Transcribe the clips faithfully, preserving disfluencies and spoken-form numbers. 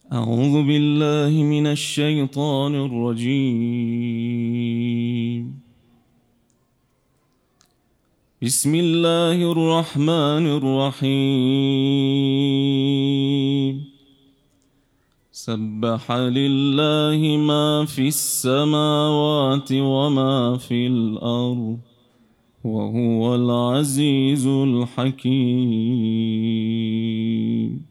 أعوذ بالله من الشيطان الرجيم. بسم الله الرحمن الرحيم. سبح لله ما في السماوات وما في الأرض وهو العزيز الحكيم.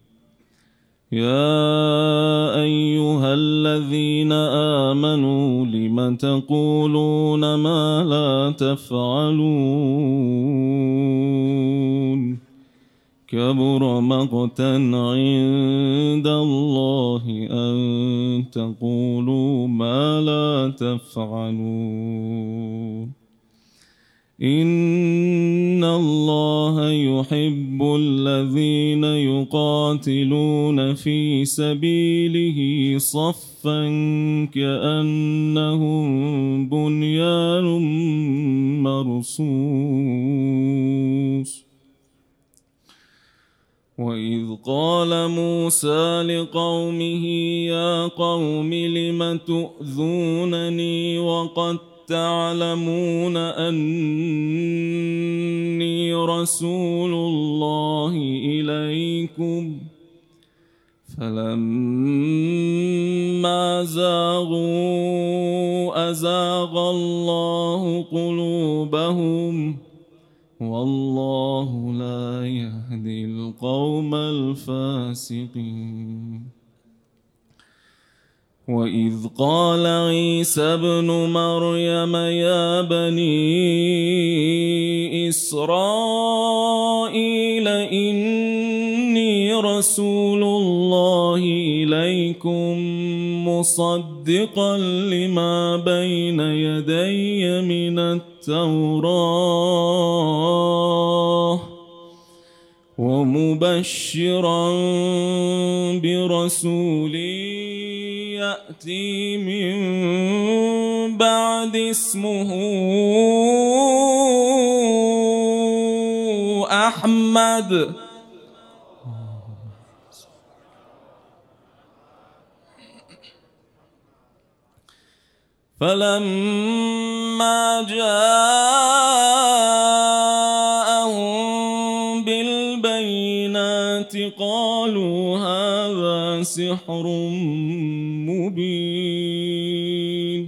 يا أيها الذين آمنوا لم تقولون ما لا تفعلون كبر مقتا عند الله أن تقولوا ما لا تفعلون. إن الله يحب الذين يقاتلون في سبيله صفا كأنهم بنيان مرصوص. وإذ قال موسى لقومه يا قوم لم تؤذونني وقد تعلمون أني رسول الله إليكم فلما زاغوا أزاغ الله قلوبهم والله لا يهدي القوم الفاسقين. وإذ قال عيسى ابن مريم يا بني إسرائيل إني رسول الله إليكم مصدقا لما بين يدي من التوراة ومبشرا برسول يأتي من بعد اسمه أحمد فلما جاءهم بالبينات قالوا هذا سحر مبين.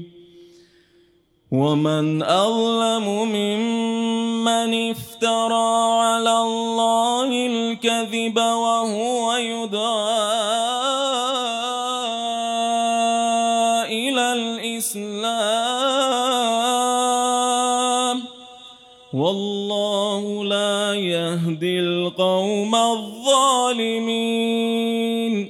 ومن أظلم ممن افترى على الله الكذب وهو يدعى إلى الإسلام والله لا يهدي القوم الظالمين.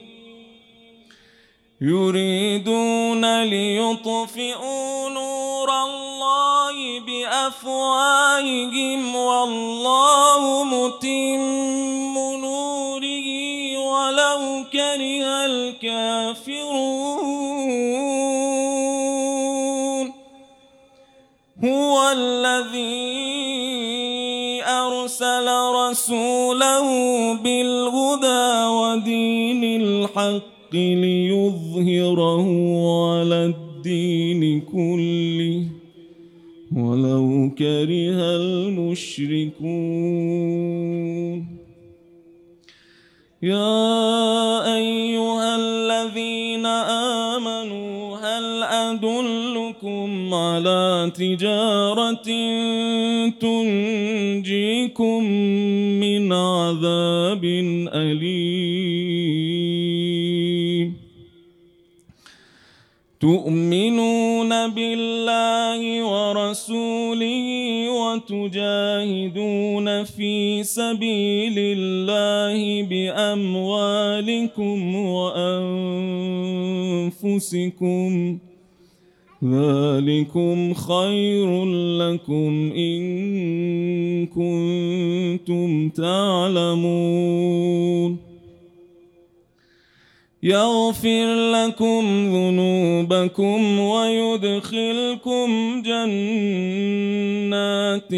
يريدون ليطفئوا نور الله بأفواههم والله متم نوره ولو كره الكافرون. هو الذي أرسل رسوله بالهدى ودين الحق ليظهره على الدين كله ولو كره المشركون. يا أيها الذين آمنوا هل أدلكم على تجارة تنجيكم من عذاب أليم تؤمنون بالله ورسوله وتجاهدون في سبيل الله بأموالكم وأنفسكم ذلكم خير لكم إن كنتم تعلمون. يغفر لكم ذنوبكم ويدخلكم جنات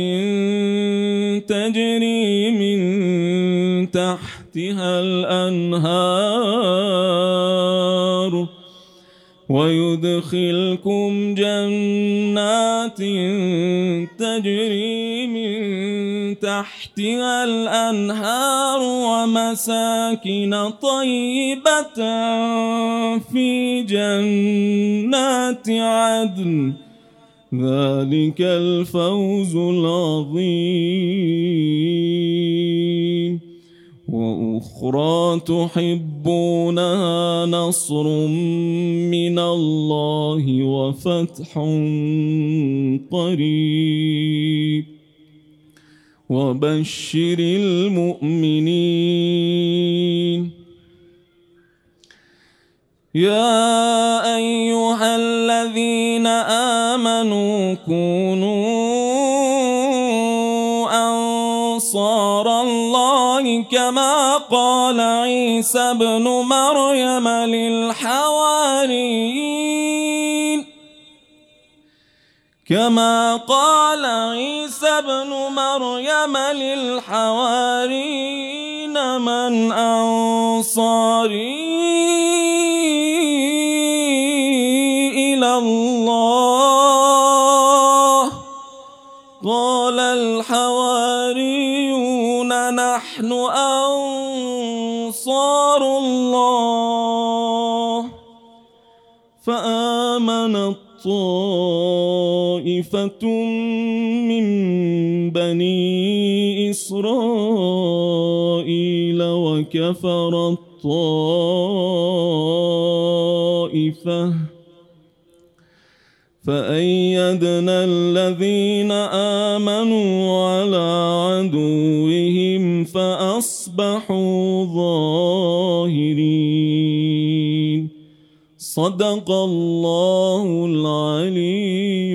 تجري من تحتها الأنهار ويدخلكم جنات تجري من تحتها الأنهار ومساكن طيبة في جنات عدن ذلك الفوز العظيم. وأخرى تحبونها نصر من الله وفتح قريب وبشر المؤمنين. يا أيها الذين آمنوا كونوا أنصار الله كما قال عيسى ابن مريم للحواريين كما قال عيسى ابن مريم للحواريين من أنصاري إلى الله قال الحواريون نحن أنصار الله. فآمنت طائفة من بني إسرائيل وكفرت طائفة فأيدنا الذين آمنوا على عدوهم فأصبحوا ظاهرين. صدق الله العلي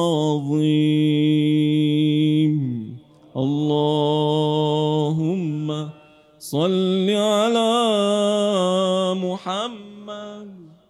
العظيم. اللهم صل على محمد